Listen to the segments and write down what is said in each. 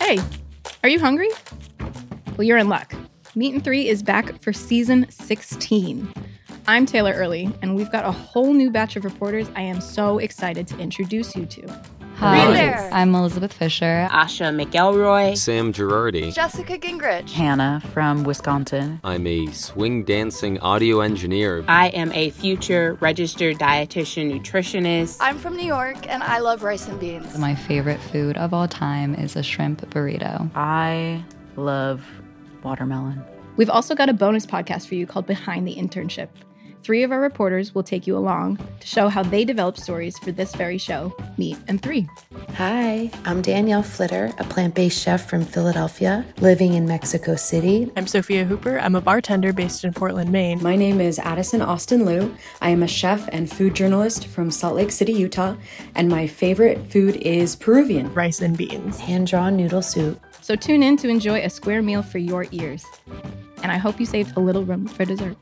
Hey, are you hungry? Well, you're in luck. Meat and Three is back for season 16. I'm Taylor Early, and we've got a whole new batch of reporters I am so excited to introduce you to. Hi, there. I'm Elizabeth Fisher. Asha McElroy. Sam Girardi. Jessica Gingrich. Hannah from Wisconsin. I'm a swing dancing audio engineer. I am a future registered dietitian nutritionist. I'm from New York, and I love rice and beans. My favorite food of all time is a shrimp burrito. I love watermelon. We've also got a bonus podcast for you called Behind the Internship. 3 of our reporters will take you along to show how they developed stories for this very show, Meat and Three. Hi, I'm Danielle Flitter, a plant-based chef from Philadelphia, living in Mexico City. I'm Sophia Hooper. I'm a bartender based in Portland, Maine. My name is Addison Austin Liu. I am a chef and food journalist from Salt Lake City, Utah, and my favorite food is Peruvian. Rice and beans. Hand-drawn noodle soup. So tune in to enjoy a square meal for your ears. And I hope you saved a little room for dessert.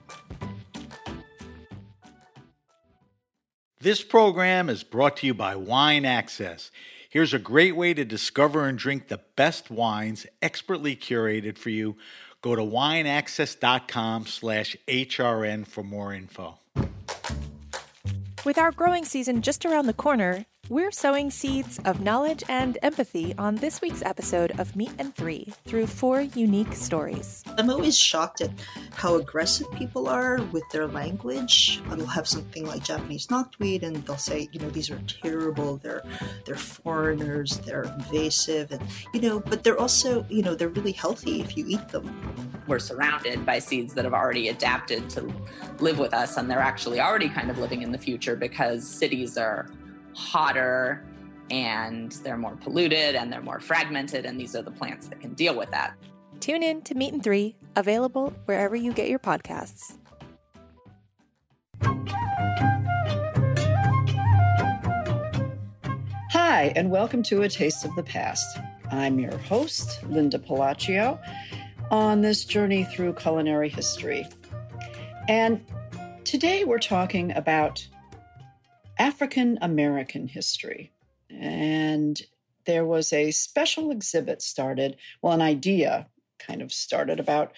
This program is brought to you by Wine Access. Here's a great way to discover and drink the best wines expertly curated for you. Go to wineaccess.com/HRN for more info. With our growing season just around the corner, we're sowing seeds of knowledge and empathy on this week's episode of Meat and Three through 4 unique stories. I'm always shocked at how aggressive people are with their language. They'll have something like Japanese knotweed and they'll say, these are terrible, they're foreigners, they're invasive, and, but they're also, they're really healthy if you eat them. We're surrounded by seeds that have already adapted to live with us, and they're actually already kind of living in the future because cities are hotter and they're more polluted and they're more fragmented, and these are the plants that can deal with that. Tune in to Meat and Three, available wherever you get your podcasts. Hi, and welcome to A Taste of the Past. I'm your host, Linda Palacio, on this journey through culinary history. And today we're talking about African American history. And there was a special exhibit started, an idea kind of started about,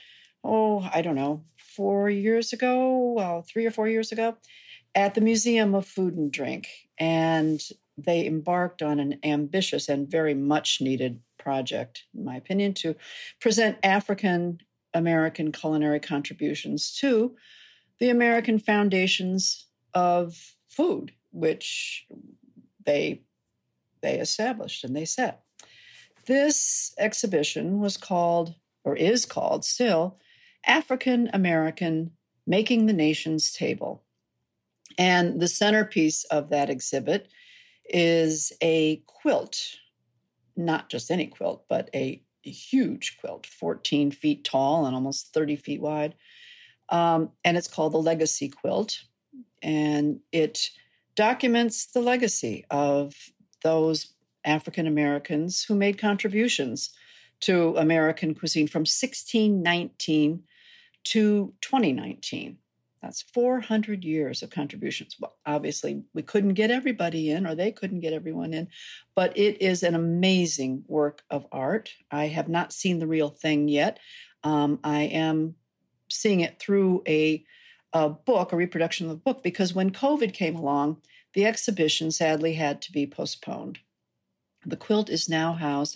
4 years ago, 3 or 4 years ago, at the Museum of Food and Drink. And they embarked on an ambitious and very much needed project, in my opinion, to present African American culinary contributions to the American foundations of food, which they established and they set. This exhibition was called, or is called still, African American Making the Nation's Table. And the centerpiece of that exhibit is a quilt, not just any quilt, but a huge quilt, 14 feet tall and almost 30 feet wide. And it's called the Legacy Quilt. And it documents the legacy of those African Americans who made contributions to American cuisine from 1619 to 2019. That's 400 years of contributions. Well, obviously, we couldn't get everybody in, or they couldn't get everyone in, but it is an amazing work of art. I have not seen the real thing yet. I am seeing it through a book, a reproduction of the book, because when COVID came along, the exhibition sadly had to be postponed. The quilt is now housed,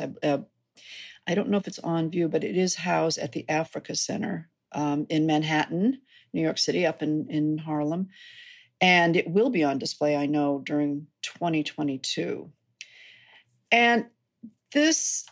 I don't know if it's on view, but it is housed at the Africa Center in Manhattan, New York City, up in Harlem. And it will be on display, I know, during 2022. And this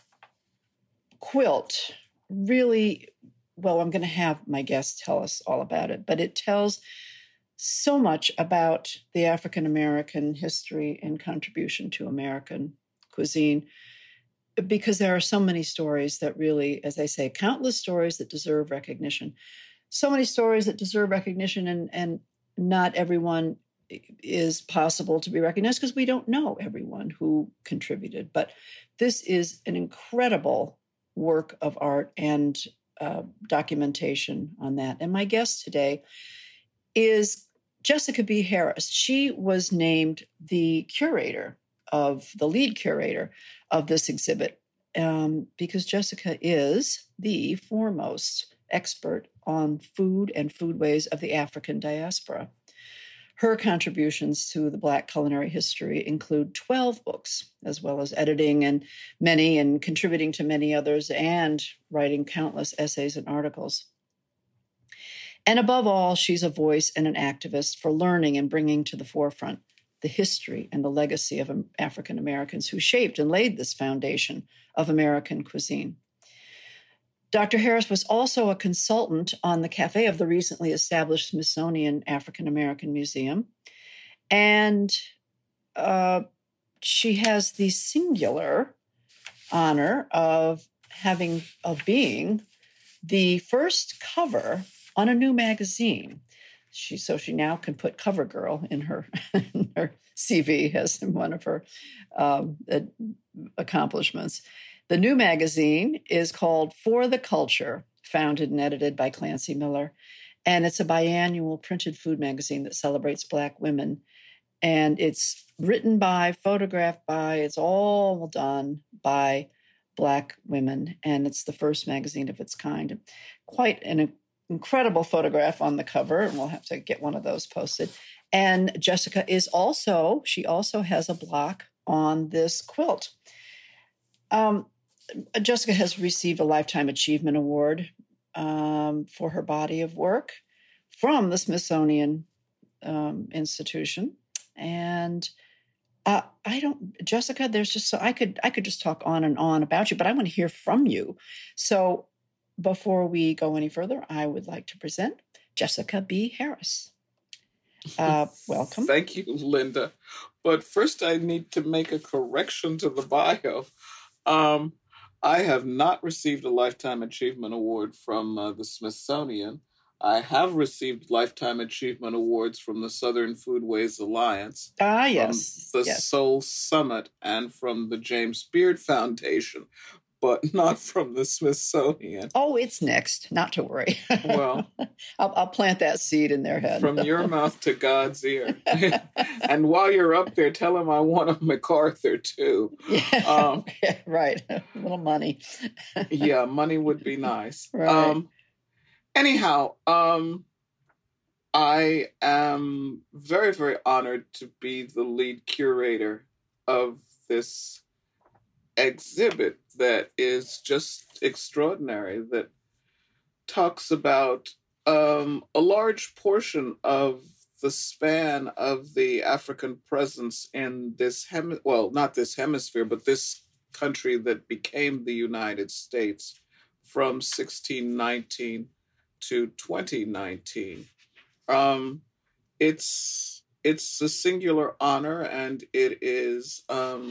quilt really, I'm going to have my guests tell us all about it, but it tells so much about the African American history and contribution to American cuisine, because there are so many stories that really, as I say, countless stories that deserve recognition. So many stories that deserve recognition, and not everyone is possible to be recognized because we don't know everyone who contributed. But this is an incredible work of art and documentation on that. And my guest today is Jessica B. Harris. She was named the lead curator of this exhibit because Jessica is the foremost expert on food and foodways of the African diaspora. Her contributions to the Black culinary history include 12 books, as well as editing and contributing to many others, and writing countless essays and articles. And above all, she's a voice and an activist for learning and bringing to the forefront the history and the legacy of African Americans who shaped and laid this foundation of American cuisine. Dr. Harris was also a consultant on the cafe of the recently established Smithsonian African American Museum. And she has the singular honor of being the first cover on a new magazine. She now can put Cover Girl in her CV as one of her accomplishments. The new magazine is called For the Culture, founded and edited by Clancy Miller. And it's a biannual printed food magazine that celebrates Black women. And it's written by, photographed by, it's all done by Black women. And it's the first magazine of its kind. Quite an incredible photograph on the cover, and we'll have to get one of those posted. And Jessica she also has a block on this quilt. Jessica has received a Lifetime Achievement Award for her body of work from the Smithsonian Institution. And Jessica, there's just so I could just talk on and on about you, but I want to hear from you. So before we go any further, I would like to present Jessica B. Harris. Welcome. Thank you, Linda. But first, I need to make a correction to the bio. I have not received a Lifetime Achievement Award from the Smithsonian. I have received Lifetime Achievement Awards from the Southern Foodways Alliance, yes, from the Soul Summit, and from the James Beard Foundation, but not from the Smithsonian. Oh, it's next. Not to worry. Well, I'll plant that seed in their head. From your mouth to God's ear. And while you're up there, tell him I want a MacArthur too. Yeah, right. A little money. Yeah, money would be nice. Right. Anyhow, I am very, very honored to be the lead curator of this exhibit that is just extraordinary, that talks about a large portion of the span of the African presence in this not this hemisphere, but this country that became the United States from 1619 to 2019. It's a singular honor, and it is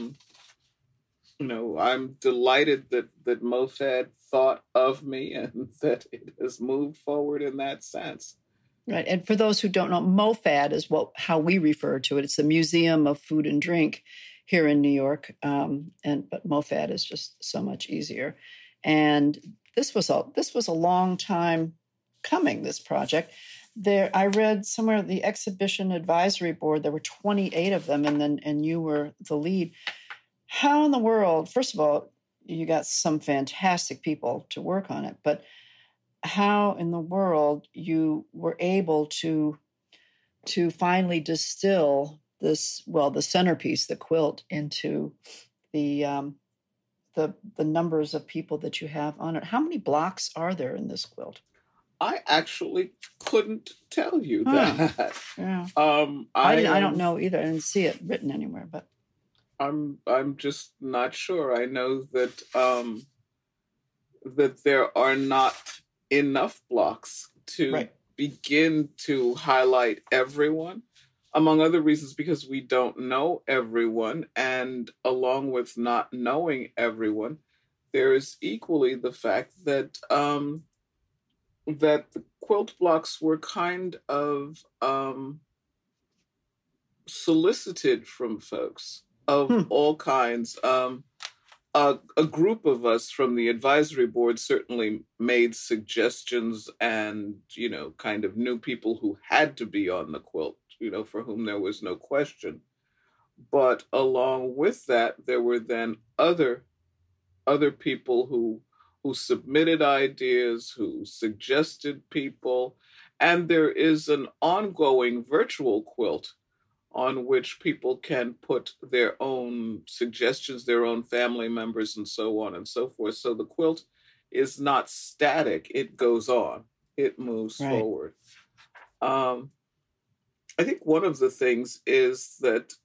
I'm delighted that MoFad thought of me and that it has moved forward in that sense. Right. And for those who don't know, MoFad is how we refer to it. It's the Museum of Food and Drink here in New York. But MoFad is just so much easier. And this was a long time coming, this project. I read somewhere the exhibition advisory board, there were 28 of them, and you were the lead. How in the world, first of all, you got some fantastic people to work on it, but how in the world you were able to finally distill this, the centerpiece, the quilt, into the numbers of people that you have on it. How many blocks are there in this quilt? I actually couldn't tell you that. Yeah. I don't know either. I didn't see it written anywhere, but I'm just not sure. I know that that there are not enough blocks to begin to highlight everyone, among other reasons because we don't know everyone, and along with not knowing everyone, there is equally the fact that that the quilt blocks were kind of solicited from folks of all kinds. A group of us from the advisory board certainly made suggestions and, kind of knew people who had to be on the quilt, for whom there was no question. But along with that, there were then other other people who submitted ideas, who suggested people, and there is an ongoing virtual quilt on which people can put their own suggestions, their own family members, and so on and so forth. So the quilt is not static. It goes on. It moves forward. I think one of the things is that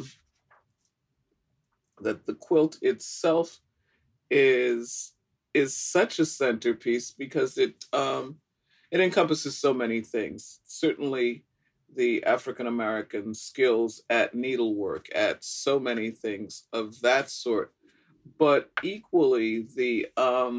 that the quilt itself is such a centerpiece because it encompasses so many things. Certainly the African-American skills at needlework, at so many things of that sort, but equally the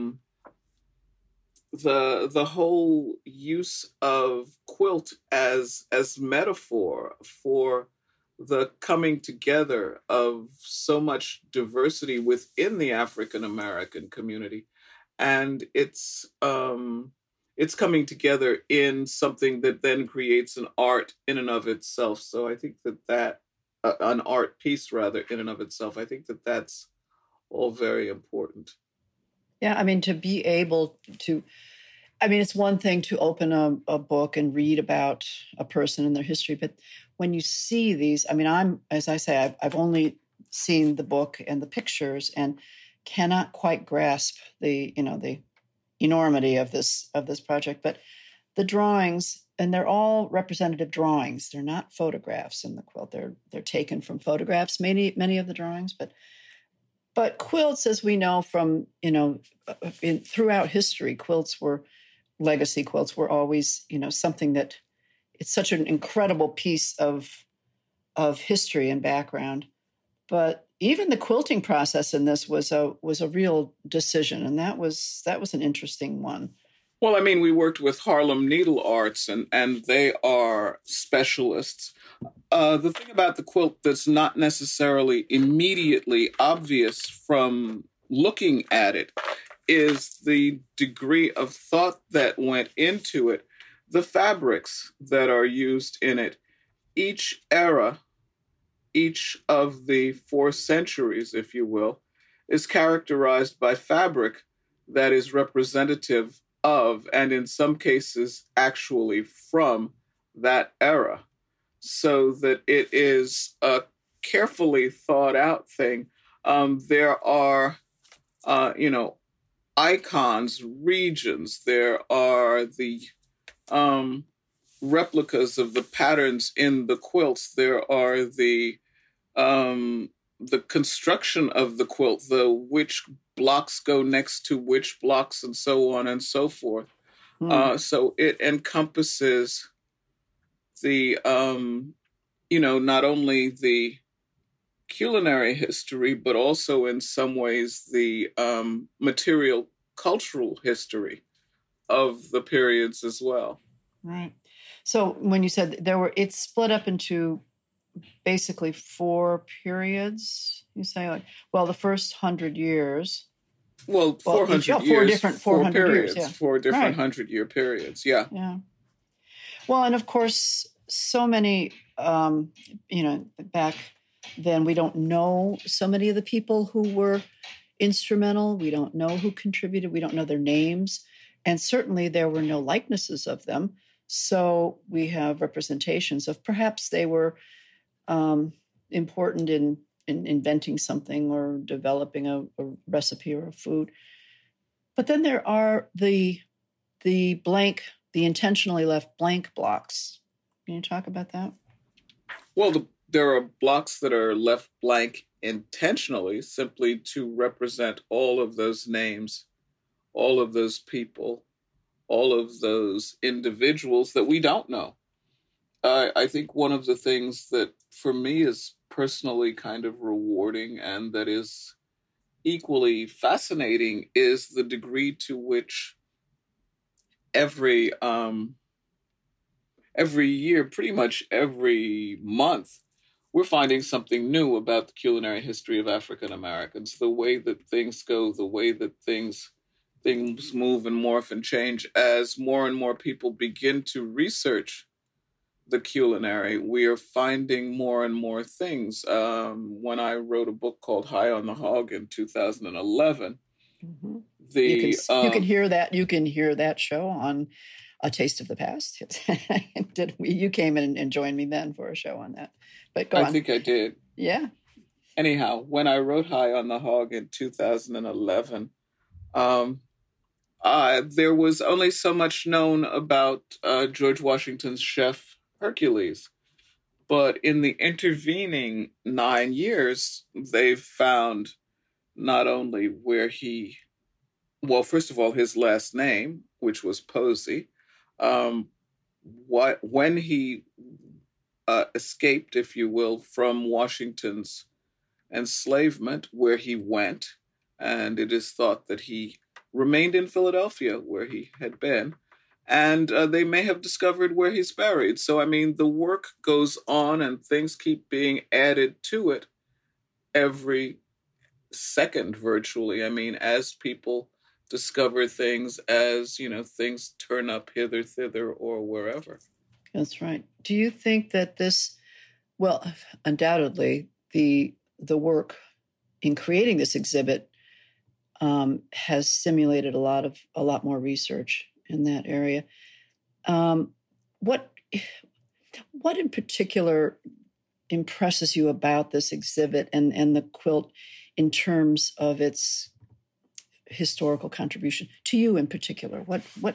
whole use of quilt as metaphor for the coming together of so much diversity within the African-American community. And it's coming together in something that then creates an art in and of itself. So I think that an art piece rather in and of itself, I think that's all very important. Yeah, I mean, to be able to, I mean, it's one thing to open a book and read about a person and their history, but when you see these, I mean, as I say, I've only seen the book and the pictures and cannot quite grasp the enormity of this project, but the drawings, and they're all representative drawings. They're not photographs in the quilt. They're taken from photographs, many of the drawings, but quilts, as we know from, throughout history, legacy quilts were always, something that it's such an incredible piece of history and background. But even the quilting process in this was a real decision, and that was an interesting one. Well, I mean, we worked with Harlem Needle Arts, and they are specialists. The thing about the quilt that's not necessarily immediately obvious from looking at it is the degree of thought that went into it, the fabrics that are used in it. Each era, each of the 4 centuries, if you will, is characterized by fabric that is representative of, and in some cases, actually from that era. So that it is a carefully thought out thing. There are, icons, regions. There are the replicas of the patterns in the quilts. There are the construction of the quilt, which blocks go next to which blocks, and so on and so forth. So it encompasses the, not only the culinary history, but also in some ways the material cultural history of the periods as well. Right. So when you said it's split up into basically 4 periods, you say, the first 100 years. Well, 400 years. 4 different 400 periods, years. Yeah. 4 different 100-year periods. Yeah. Yeah. Well, and of course, so many, back then, we don't know so many of the people who were instrumental. We don't know who contributed. We don't know their names. And certainly there were no likenesses of them. So we have representations of perhaps they were important in inventing something or developing a recipe or a food. But then there are the intentionally left blank blocks. Can you talk about that? Well, there are blocks that are left blank intentionally, simply to represent all of those names, all of those people, all of those individuals that we don't know. I think one of the things that for me is personally kind of rewarding and that is equally fascinating is the degree to which every year, pretty much every month, we're finding something new about the culinary history of African Americans, the way that things go, the way that things move and morph and change as more and more people begin to research the culinary. We are finding more and more things. When I wrote a book called High on the Hog in 2011, Mm-hmm. You can hear that. You can hear that show on A Taste of the Past. You came in and joined me then for a show on that. But go on. I think I did. Yeah. Anyhow, when I wrote High on the Hog in 2011, there was only so much known about George Washington's chef Hercules. But in the intervening 9 years, they've found not only where first of all, his last name, which was Posey, when he escaped, if you will, from Washington's enslavement, where he went, and it is thought that he remained in Philadelphia, where he had been, and they may have discovered where he's buried. So, I mean, the work goes on, and things keep being added to it every second, virtually. I mean, as people discover things, as, things turn up hither, thither, or wherever. That's right. Do you think that undoubtedly, the work in creating this exhibit has simulated a lot more research in that area. What in particular impresses you about this exhibit and the quilt in terms of its historical contribution to you in particular? What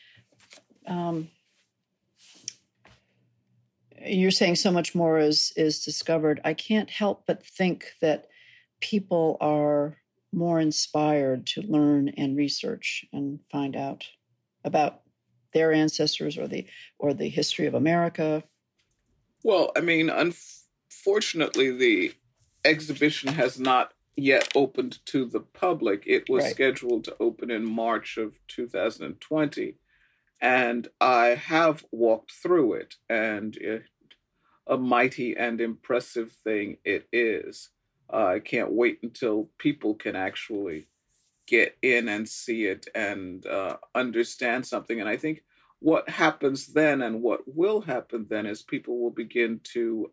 you're saying so much more is discovered. I can't help but think that people are more inspired to learn and research and find out about their ancestors or the history of America. Well, I mean, unfortunately, the exhibition has not yet opened to the public. It was scheduled to open in March of 2020. And I have walked through it, and a mighty and impressive thing it is. I can't wait until people can actually get in and see it and understand something. And I think what happens then and what will happen then is people will begin to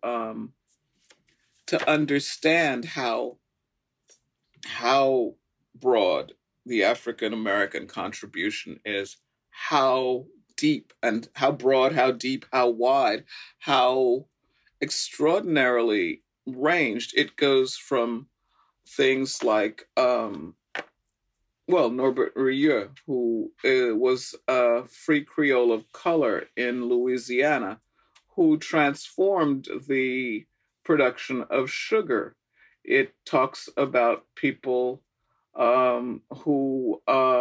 understand how broad the African American contribution is, how deep and how broad, how deep, how wide, how extraordinarily ranged. It goes from things like, Norbert Rieu, who was a free Creole of color in Louisiana, who transformed the production of sugar. It talks about people who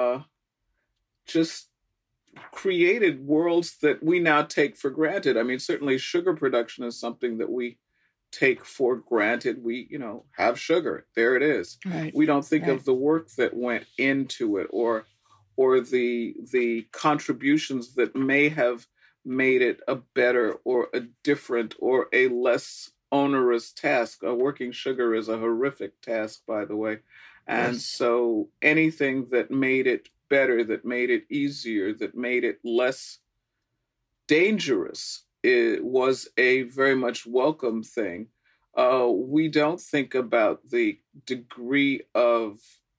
just created worlds that we now take for granted. I mean, certainly sugar production is something that we take for granted. We, have sugar. There it is. Right. We don't think of the work that went into it or the contributions that may have made it a better or a different or a less onerous task. Working sugar is a horrific task, by the way. And so anything that made it better, that made it easier, that made it less dangerous, it was a very much welcome thing. We don't think about the degree of,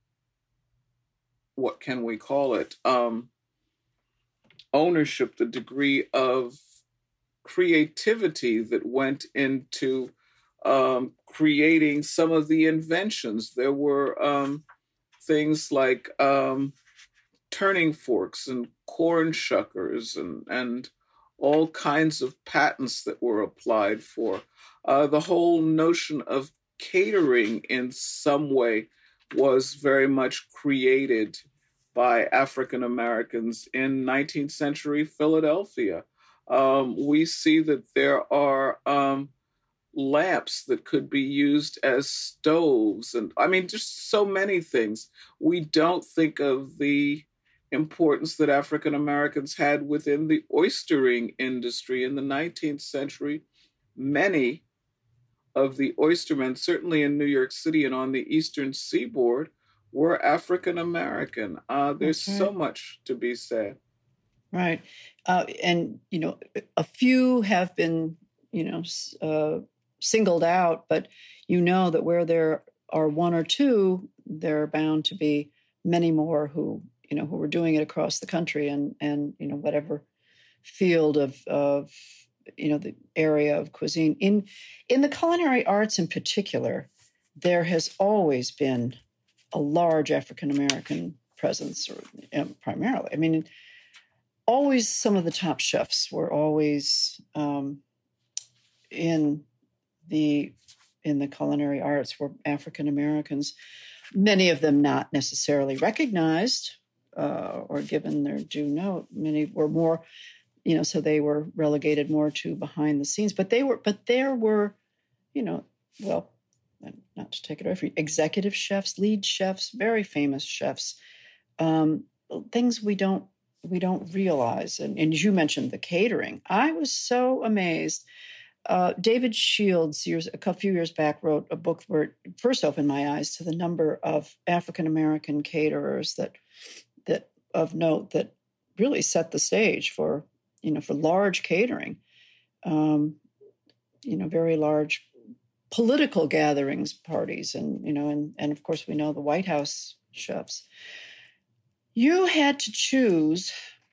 what can we call it, ownership, the degree of creativity that went into creating some of the inventions. There were things like turning forks and corn shuckers and all kinds of patents that were applied for. The whole notion of catering in some way was very much created by African Americans in 19th century Philadelphia. We see that there are lamps that could be used as stoves. And I mean, just so many things. We don't think of the importance that African Americans had within the oystering industry in the 19th century. Many of the oystermen, certainly in New York City and on the Eastern Seaboard, were African American. There's so much to be said. Right. And, a few have been, singled out, but that where there are one or two, there are bound to be many more who were doing it across the country and whatever field of the area of cuisine. In the culinary arts in particular, there has always been a large African-American presence, primarily. I mean, always some of the top chefs were always in the culinary arts were African-Americans, many of them not necessarily recognized or given their due note. Many were more, so they were relegated more to behind the scenes. But there were, well, not to take it away from you, executive chefs, lead chefs, very famous chefs, things we don't realize. And as you mentioned, the catering. I was so amazed. David Shields, a few years back, wrote a book where it first opened my eyes to the number of African-American caterers that of note that really set the stage for large catering, very large political gatherings, parties, and of course we know the White House chefs. You had to choose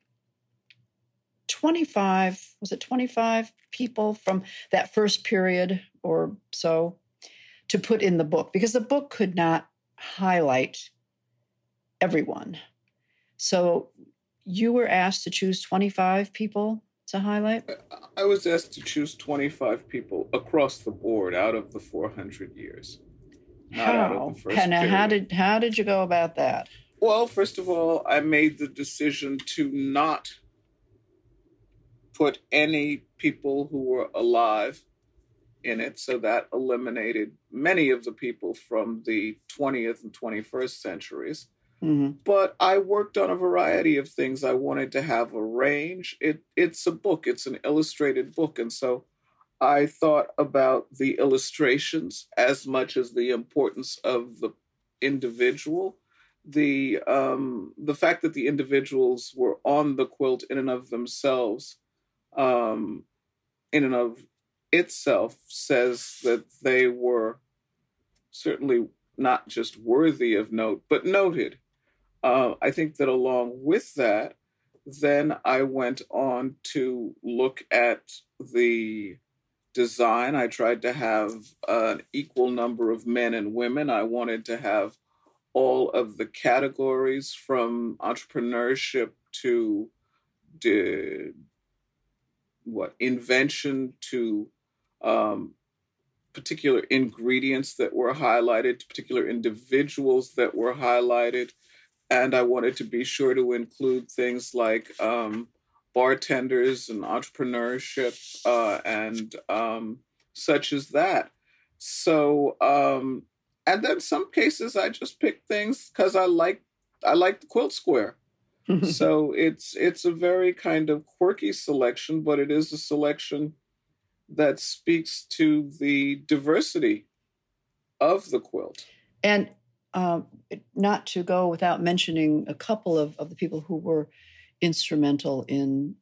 25 people from that first period or so to put in the book, because the book could not highlight everyone. So you were asked to choose 25 people to highlight? I was asked to choose 25 people across the board out of the 400 years. Not out of the first period. How did you go about that? Well, first of all, I made the decision to not put any people who were alive in it, so that eliminated many of the people from the 20th and 21st centuries. Mm-hmm. But I worked on a variety of things. I wanted to have a range. It's a book. It's an illustrated book. And so I thought about the illustrations as much as the importance of the individual. The fact that the individuals were on the quilt in and of themselves, in and of itself, says that they were certainly not just worthy of note, but noted. I think that along with that, then I went on to look at the design. I tried to have an equal number of men and women. I wanted to have all of the categories from entrepreneurship to invention to particular ingredients that were highlighted, to particular individuals that were highlighted. And I wanted to be sure to include things like bartenders and entrepreneurship and such as that. So, and then some cases I just picked things because I like the quilt square. So it's a very kind of quirky selection, but it is a selection that speaks to the diversity of the quilt. And not to go without mentioning a couple of the people who were instrumental in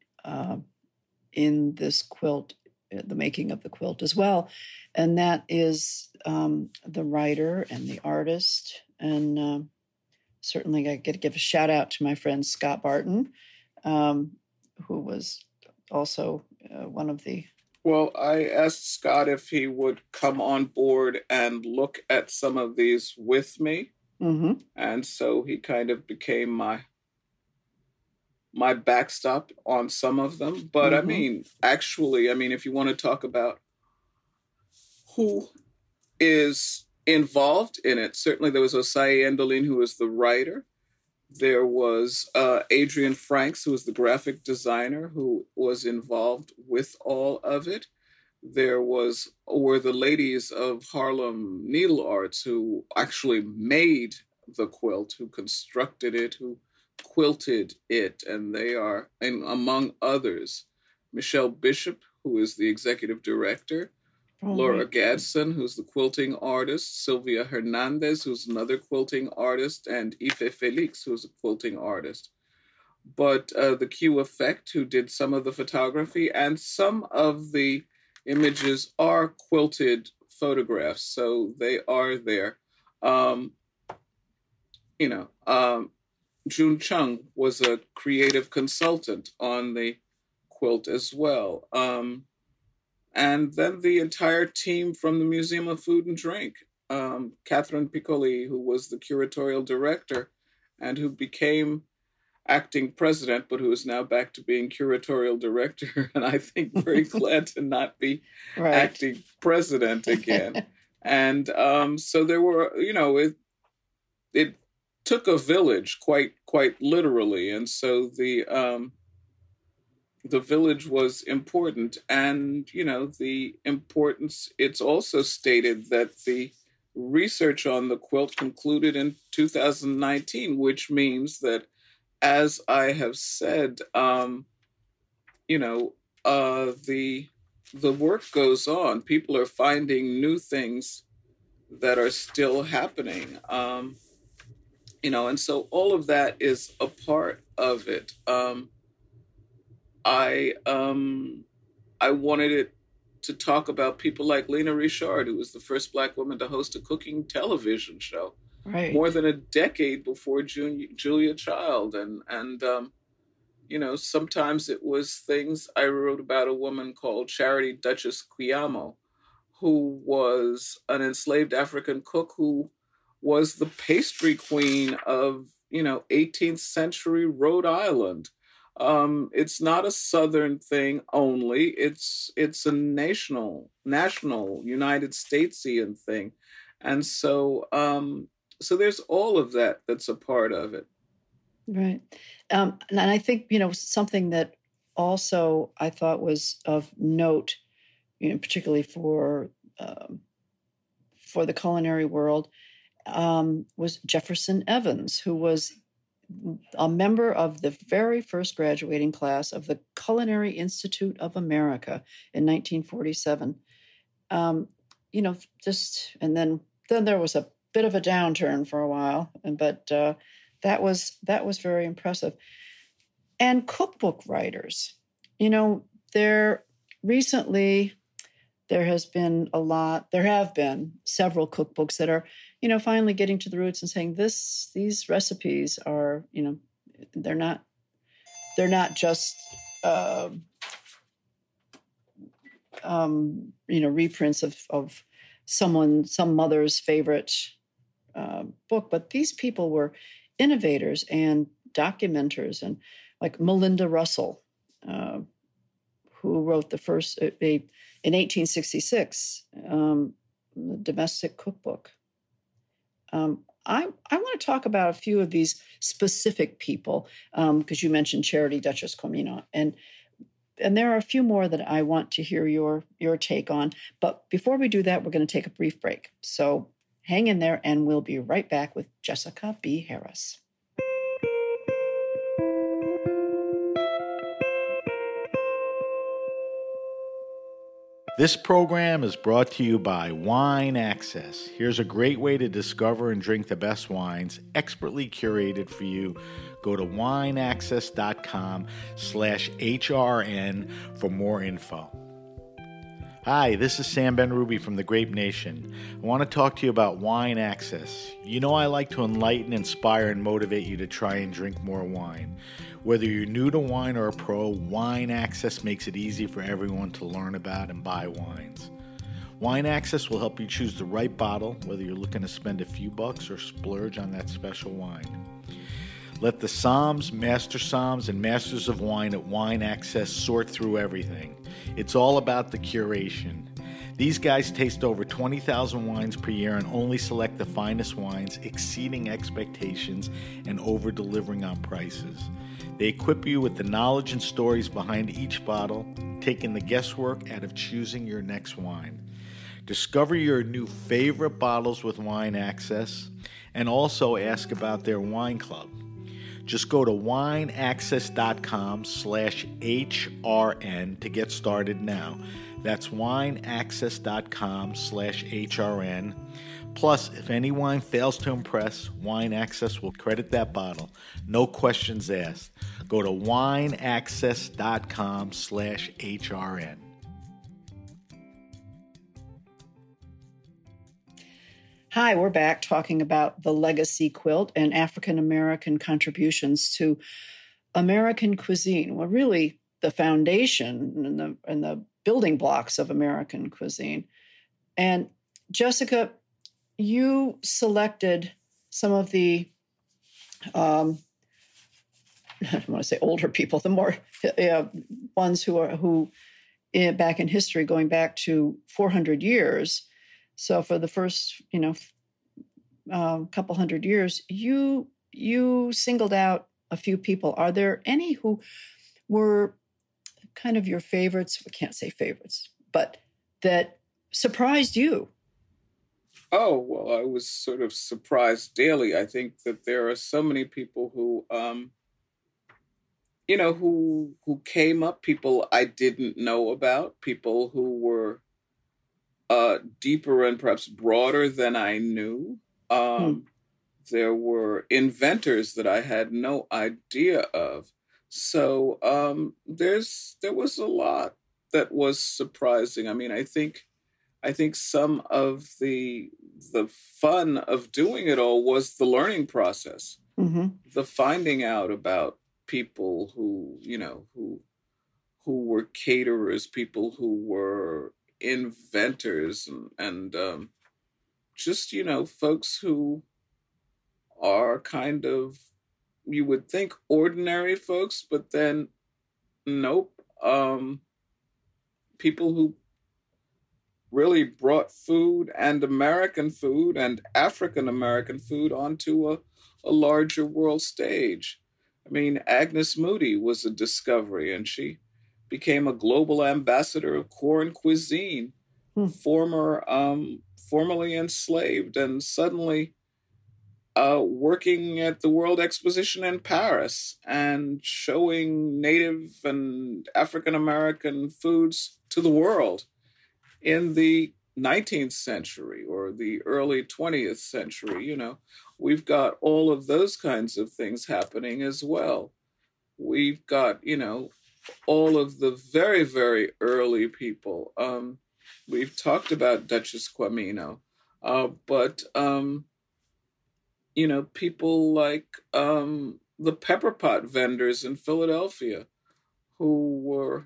this quilt, the making of the quilt as well. And that is the writer and the artist. And certainly I get to give a shout out to my friend Scott Barton, who was also one of the... Well, I asked Scott if he would come on board and look at some of these with me. Mm-hmm. And so he kind of became my backstop on some of them. But Mm-hmm. I mean, if you want to talk about who is involved in it, certainly there was Osayi Endolin, who was the writer. There was Adrian Franks, who was the graphic designer, who was involved with all of it. There were the ladies of Harlem Needle Arts, who actually made the quilt, who constructed it, who quilted it. And they are, and among others, Michelle Bishop, who is the executive director, Laura Gadsden, who's the quilting artist, Sylvia Hernandez, who's another quilting artist, and Ife Felix, who's a quilting artist. But the Q Effect, who did some of the photography, and some of the images are quilted photographs, so they are there. June Chung was a creative consultant on the quilt as well. And then the entire team from the Museum of Food and Drink, Catherine Piccoli, who was the curatorial director and who became acting president, but who is now back to being curatorial director, and I think very glad to not be acting president again. And so there were, it took a village quite literally, and so the village was important. And the importance. It's also stated that the research on the quilt concluded in 2019, which means that, as I have said, the work goes on. People are finding new things that are still happening, and so all of that is a part of it. I wanted it to talk about people like Lena Richard, who was the first Black woman to host a cooking television show. Right. More than a decade before Julia Child. And sometimes it was things. I wrote about a woman called Charity Duchess Quiyamo, who was an enslaved African cook who was the pastry queen of, 18th century Rhode Island. It's not a Southern thing only. It's a national United Statesian thing. And so there's all of that that's a part of it. Right. And I think, something that also I thought was of note, particularly for the culinary world, was Jefferson Evans, who was a member of the very first graduating class of the Culinary Institute of America in 1947. And then there was a bit of a downturn for a while, but that was very impressive. And cookbook writers, there have been several cookbooks that are, finally getting to the roots and saying these recipes are, they're not just, reprints of some mother's favorite book, but these people were innovators and documenters, and like Melinda Russell, who wrote the first, in 1866, the domestic cookbook. I want to talk about a few of these specific people, because you mentioned Charity Duchess Quiyamo, and there are a few more that I want to hear your take on. But before we do that, we're going to take a brief break. So hang in there, and we'll be right back with Jessica B. Harris. This program is brought to you by Wine Access. Here's a great way to discover and drink the best wines, expertly curated for you. Go to wineaccess.com/HRN for more info. Hi, this is Sam Ben-Ruby from the Grape Nation. I want to talk to you about Wine Access. I like to enlighten, inspire, and motivate you to try and drink more wine. Whether you're new to wine or a pro, Wine Access makes it easy for everyone to learn about and buy wines. Wine Access will help you choose the right bottle, whether you're looking to spend a few bucks or splurge on that special wine. Let the Somms, Master Somms, and Masters of Wine at Wine Access sort through everything. It's all about the curation. These guys taste over 20,000 wines per year and only select the finest wines, exceeding expectations and over-delivering on prices. They equip you with the knowledge and stories behind each bottle, taking the guesswork out of choosing your next wine. Discover your new favorite bottles with Wine Access, and also ask about their wine club. Just go to wineaccess.com/HRN to get started now. That's wineaccess.com/HRN. Plus, if any wine fails to impress, Wine Access will credit that bottle. No questions asked. Go to wineaccess.com/HRN. Hi, we're back talking about the legacy quilt and African American contributions to American cuisine. Well, really the foundation and the building blocks of American cuisine. And Jessica, you selected some of the, I don't want to say older people, the more ones who back in history, going back to 400 years. So for the first, couple hundred years, you singled out a few people. Are there any who were kind of your favorites? We can't say favorites, but that surprised you? Oh, well, I was sort of surprised daily. I think that there are so many people who, who came up, people I didn't know about, people who were deeper and perhaps broader than I knew. There were inventors that I had no idea of. So there was a lot that was surprising. I mean, I think some of the fun of doing it all was the learning process, the finding out about people who were caterers, people who were inventors, and just folks who are kind of, you would think, ordinary folks, but then nope, people who really brought food and American food and African American food onto a larger world stage. I mean, Agnes Moody was a discovery, and she became a global ambassador of corn cuisine, formerly enslaved, and suddenly working at the World Exposition in Paris and showing Native and African American foods to the world. In the 19th century or the early 20th century, we've got all of those kinds of things happening as well. We've got, all of the very, very early people. We've talked about Duchess Quamino, but people like the pepper pot vendors in Philadelphia who were,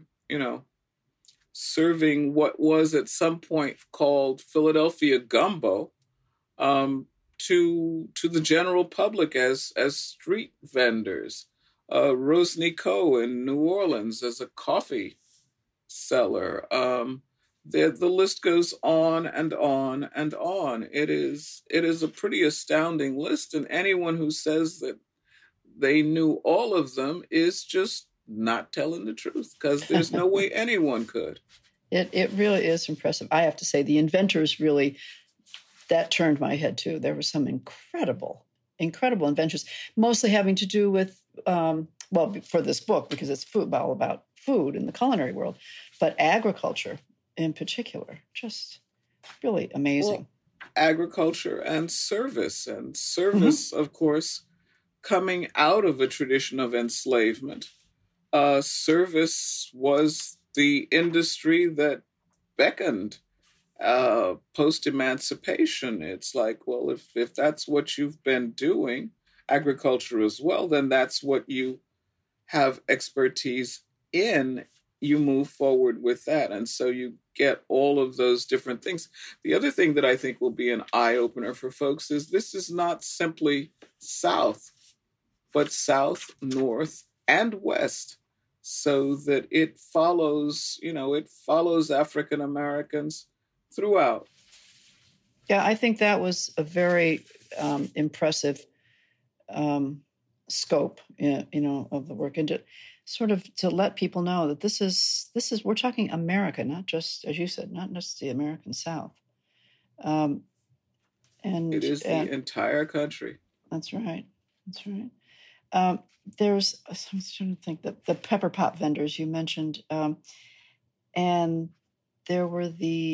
serving what was at some point called Philadelphia gumbo to the general public as street vendors. Rose Nicot in New Orleans as a coffee seller. The list goes on and on and on. It is a pretty astounding list, and anyone who says that they knew all of them is just not telling the truth, because there's no way anyone could. It really is impressive. I have to say, the inventors really, that turned my head too. There were some incredible inventions, mostly having to do with, for this book, because it's all about food in the culinary world, but agriculture in particular, just really amazing. Well, agriculture and service, of course, coming out of a tradition of enslavement. Service was the industry that beckoned post-emancipation. It's like, well, if that's what you've been doing, agriculture as well, then that's what you have expertise in. You move forward with that. And so you get all of those different things. The other thing that I think will be an eye-opener for folks is this is not simply South, but South, North, and West, so that it follows African Americans throughout. Yeah, I think that was a very impressive scope, of the work, and to let people know that this is we're talking America, not just, as you said, not just the American South. And it is the entire country. That's right. I'm trying to think that the pepper pot vendors you mentioned, and there were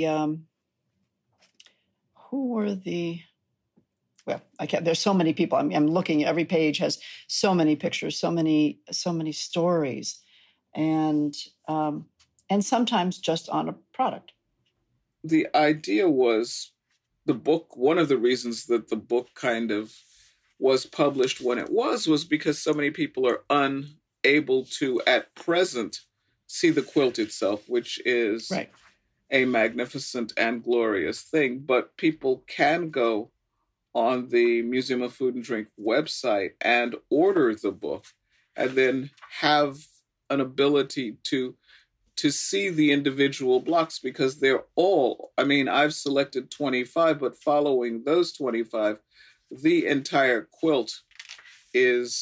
there's so many people. I'm looking, every page has so many pictures, so many stories, and sometimes just on a product. The idea was the book, one of the reasons that the book kind of was published when it was because so many people are unable to, at present, see the quilt itself, which is a magnificent and glorious thing. But people can go on the Museum of Food and Drink website and order the book, and then have an ability to see the individual blocks, because they're all, I mean, I've selected 25, but following those 25, the entire quilt is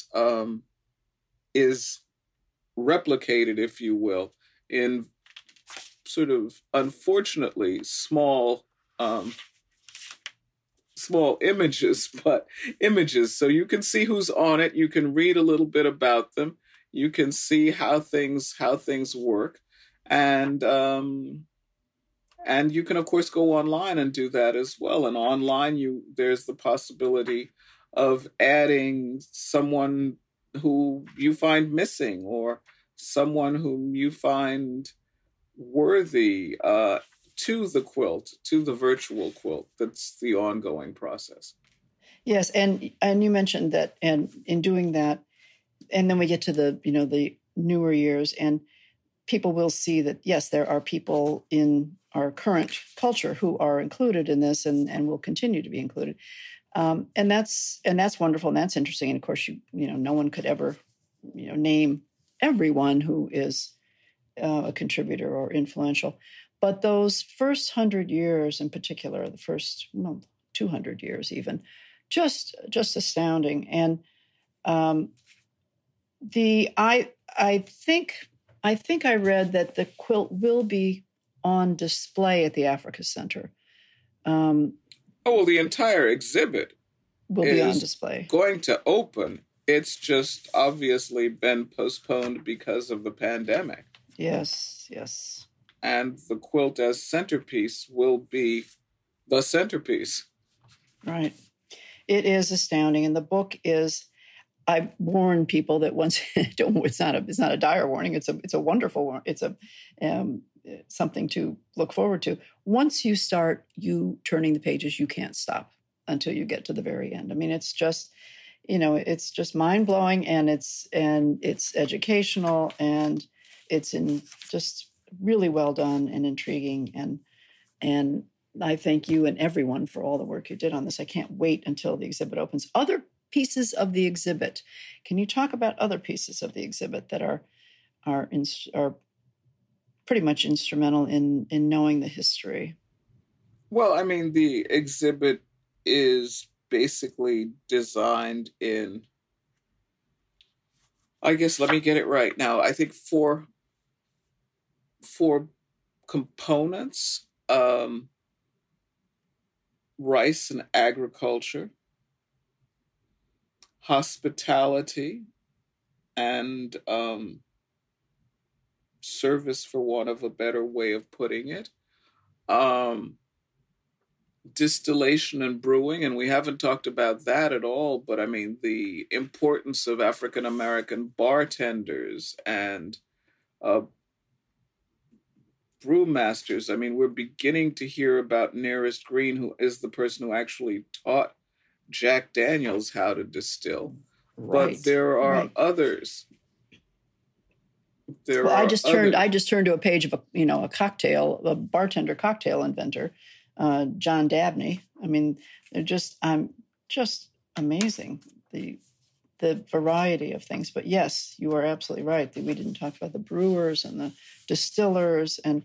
replicated, if you will, in sort of, unfortunately, small images, but images. So you can see who's on it. You can read a little bit about them. You can see how things work. And you can, of course, go online and do that as well. And online, there's the possibility of adding someone who you find missing, or someone whom you find worthy to the quilt, to the virtual quilt. That's the ongoing process. Yes, and you mentioned that, and in doing that, and then we get to the newer years, and people will see that, yes, there are people in our current culture who are included in this and will continue to be included. And that's wonderful, and that's interesting. And of course, no one could ever, name everyone who is a contributor or influential. But those first 100 years in particular, the first 200 years even, just astounding. And I think I read that the quilt will be on display at the Africa Center. The entire exhibit will be on display. Going to open. It's just obviously been postponed because of the pandemic. Yes. And the quilt as centerpiece will be the centerpiece. Right. It is astounding. And the book is, I warn people that once it's not a dire warning. It's a wonderful one. It's something to look forward to. Once you start turning the pages, you can't stop until you get to the very end. I mean, it's just, it's just mind blowing, and it's educational, and it's just really well done and intriguing. And I thank you and everyone for all the work you did on this. I can't wait until the exhibit opens. Other pieces of the exhibit. Can you talk about other pieces of the exhibit that are pretty much instrumental in knowing the history? Well, I mean, the exhibit is basically designed in, I guess, let me get it right now. I think four components: rice and agriculture, hospitality, and service, for want of a better way of putting it, distillation and brewing, and we haven't talked about that at all, but I mean, the importance of African-American bartenders and brewmasters. I mean, we're beginning to hear about Nearest Green, who is the person who actually taught Jack Daniels how to distill. Right. But there are others. I just turned to a page of a bartender cocktail inventor, John Dabney. I mean, they're just amazing, the variety of things. But yes, you are absolutely right. We didn't talk about the brewers and the distillers and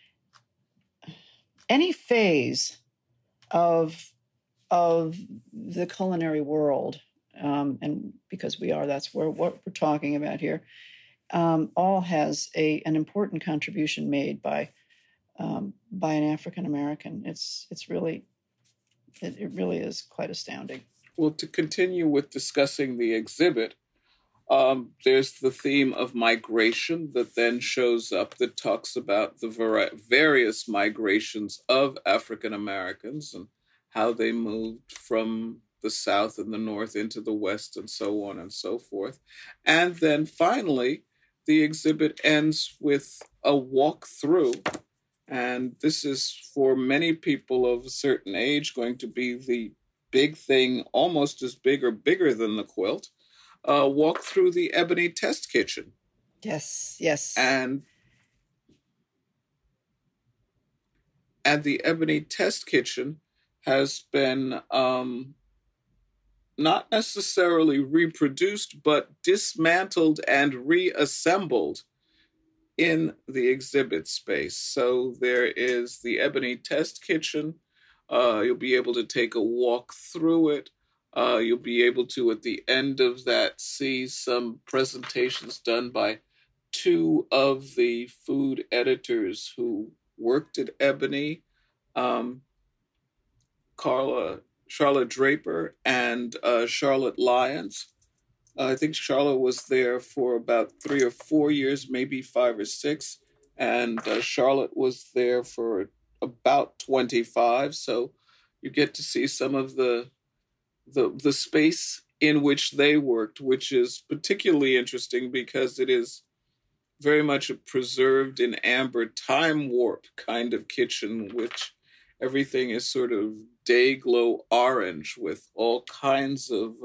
any phase of the culinary world. And because that's what we're talking about here. All has an important contribution made by an African American. It really is quite astounding. Well, to continue with discussing the exhibit, there's the theme of migration that then shows up, that talks about the various migrations of African Americans and how they moved from the South and the North into the West, and so on and so forth. And then finally, the exhibit ends with a walk through And this is, for many people of a certain age, going to be the big thing, almost as big or bigger than the quilt. Walk through the Ebony Test Kitchen. Yes, yes. And the Ebony Test Kitchen has been not necessarily reproduced, but dismantled and reassembled in the exhibit space. So there is the Ebony Test Kitchen. You'll be able to take a walk through it. You'll be able to, at the end of that, see some presentations done by two of the food editors who worked at Ebony, Charlotte Draper and Charlotte Lyons. I think Charlotte was there for about 3 or 4 years, maybe 5 or 6. And Charlotte was there for about 25. So you get to see some of the space in which they worked, which is particularly interesting because it is very much a preserved in amber time warp kind of kitchen, which everything is sort of day glow orange with all kinds of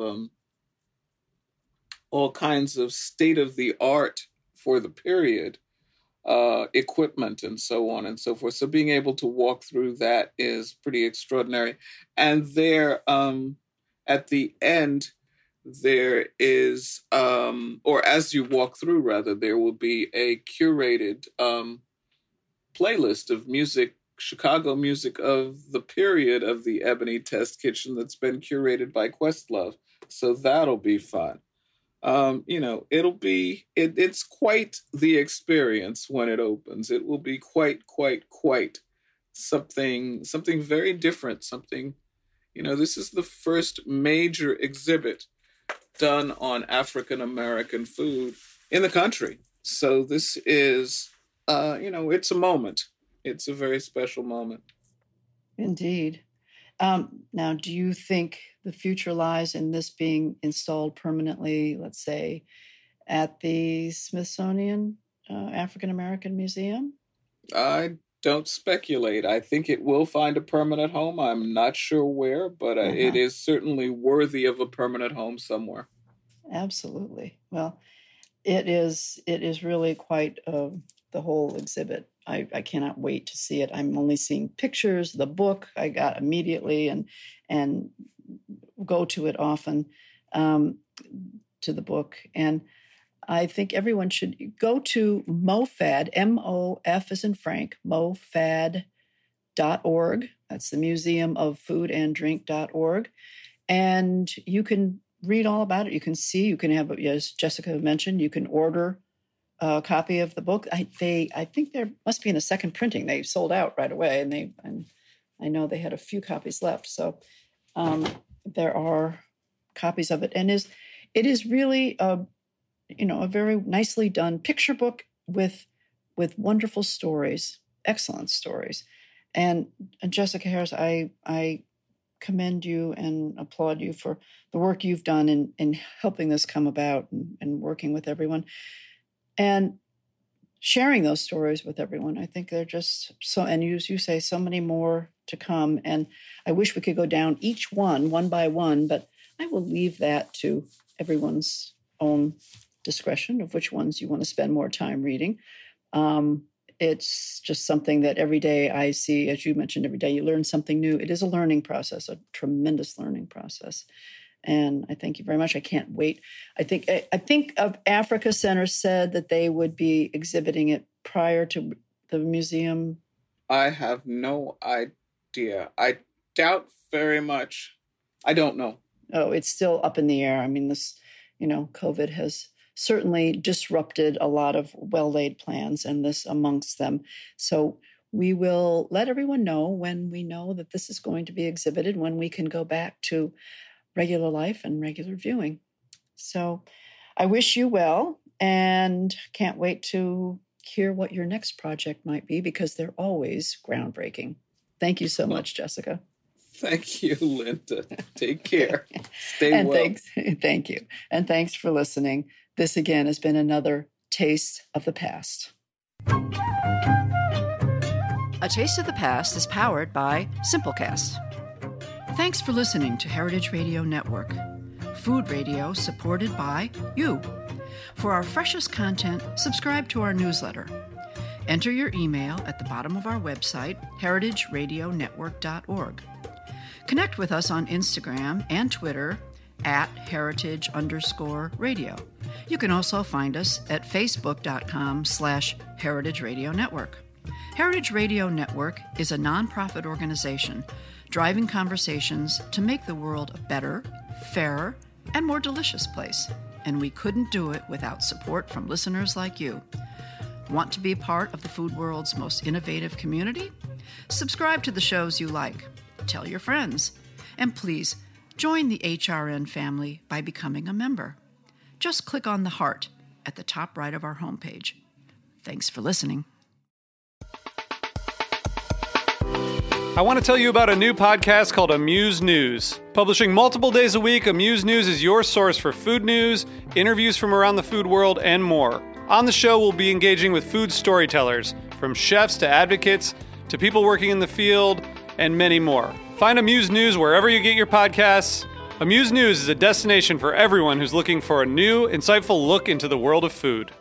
state of the art for the period equipment and so on and so forth. So being able to walk through that is pretty extraordinary. And there, at the end, there is, or as you walk through, rather, there will be a curated playlist of music, Chicago music of the period of the Ebony Test Kitchen that's been curated by Questlove. So that'll be fun. It's quite the experience when it opens. It will be quite something very different. Something, this is the first major exhibit done on African American food in the country. So this is, it's a moment. It's a very special moment. Indeed. Now, do you think the future lies in this being installed permanently, let's say, at the Smithsonian African American Museum? I don't speculate. I think it will find a permanent home. I'm not sure where, but it is certainly worthy of a permanent home somewhere. Absolutely. Well, it is really quite the whole exhibit. I cannot wait to see it. I'm only seeing pictures. The book I got immediately and go to it often, to the book. And I think everyone should go to MOFAD, M-O-F as in Frank, MOFAD.org. That's the Museum of Food and Drink.org. And you can read all about it. You can see, you can have, as Jessica mentioned, you can order a copy of the book. I think there must be in a second printing. They sold out right away, and I know they had a few copies left. So there are copies of it, and it is really a very nicely done picture book with wonderful stories, excellent stories. And Jessica Harris, I commend you and applaud you for the work you've done in helping this come about and working with everyone. And sharing those stories with everyone. I think they're just so, and you say, so many more to come. And I wish we could go down each one by one, but I will leave that to everyone's own discretion of which ones you want to spend more time reading. It's just something that every day I see, as you mentioned, every day you learn something new. It is a learning process, a tremendous learning process. And I thank you very much. I can't wait. I think of Africa Center said that they would be exhibiting it prior to the museum. I have no idea. I doubt very much. I don't know. Oh, it's still up in the air. I mean, this, COVID has certainly disrupted a lot of well-laid plans, and this amongst them. So we will let everyone know when we know that this is going to be exhibited, when we can go back to regular life and regular viewing. So I wish you well and can't wait to hear what your next project might be, because they're always groundbreaking. Thank you so much, Jessica. Thank you, Linda. Take care. Stay and well. Thank you. And thanks for listening. This again has been another Taste of the Past. A Taste of the Past is powered by Simplecast. Thanks for listening to Heritage Radio Network, food radio supported by you. For our freshest content, subscribe to our newsletter. Enter your email at the bottom of our website, heritageradionetwork.org. Connect with us on Instagram and Twitter at heritage_radio. You can also find us at facebook.com/Heritage Radio Network. Heritage Radio Network is a nonprofit organization driving conversations to make the world a better, fairer, and more delicious place. And we couldn't do it without support from listeners like you. Want to be part of the food world's most innovative community? Subscribe to the shows you like. Tell your friends. And please, join the HRN family by becoming a member. Just click on the heart at the top right of our homepage. Thanks for listening. I want to tell you about a new podcast called Amuse News. Publishing multiple days a week, Amuse News is your source for food news, interviews from around the food world, and more. On the show, we'll be engaging with food storytellers, from chefs to advocates to people working in the field, and many more. Find Amuse News wherever you get your podcasts. Amuse News is a destination for everyone who's looking for a new, insightful look into the world of food.